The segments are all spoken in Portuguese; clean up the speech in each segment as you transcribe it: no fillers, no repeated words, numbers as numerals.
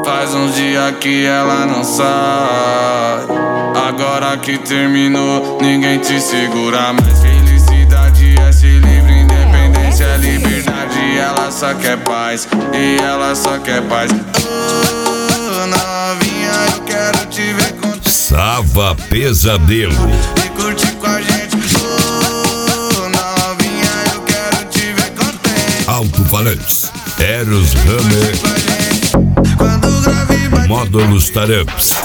Faz uns dias que ela não sai. Agora que terminou, ninguém te segura mais. Felicidade é ser livre, independência é liberdade. Ela só quer paz, e ela só quer paz. Oh, novinha, eu quero te ver contente. Sava Pesadelo. E curtir com a gente. Oh, novinha, eu quero te ver contente. Alto-falantes, Eros Hammer, Quando grave bate, Módulos Taramps.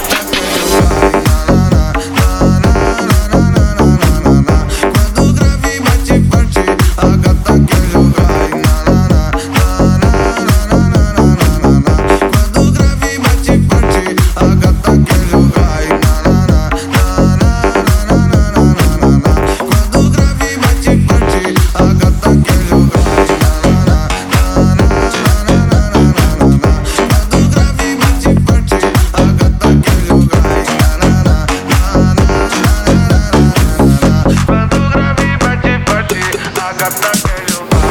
quando grave bate forte, a gata quer jogar. Quando grave bate forte, a gata quer jogar. Quando grave bate forte, a gata quer jogar. Quando grave bate forte, a gata quer jogar. Quando grave bate forte, a gata quer jogar.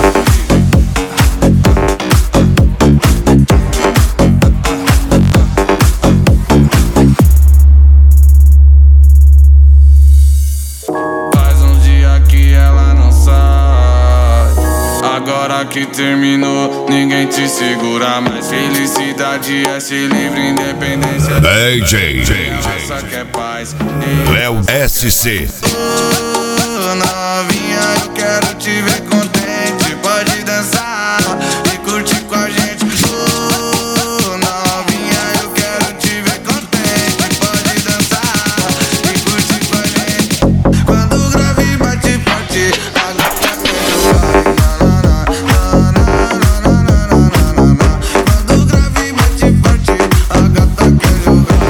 Faz uns dias que ela não sai. Agora que terminou, ninguém te segura mais. Felicidade é ser livre, independência. DJ Ela só quer paz. Léo SC. Oh, novinha, eu quero te ver contente. Pode dançar e curtir com a gente. Oh, novinha, eu quero te ver contente. Pode dançar e curtir com a gente. Quando o grave bate forte, a gata quer jogar. Quando o grave bate forte, a gata quer jogar.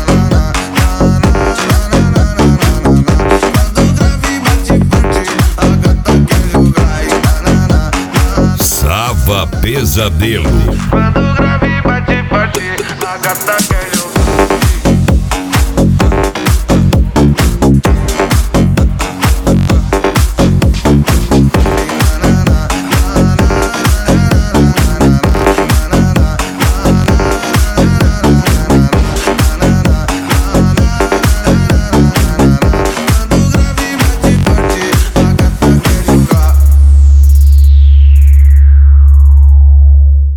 Quando o grave bate forte, a gata quer jogar. Sava Pesadelo. Quando o grave bate forte, a gata quer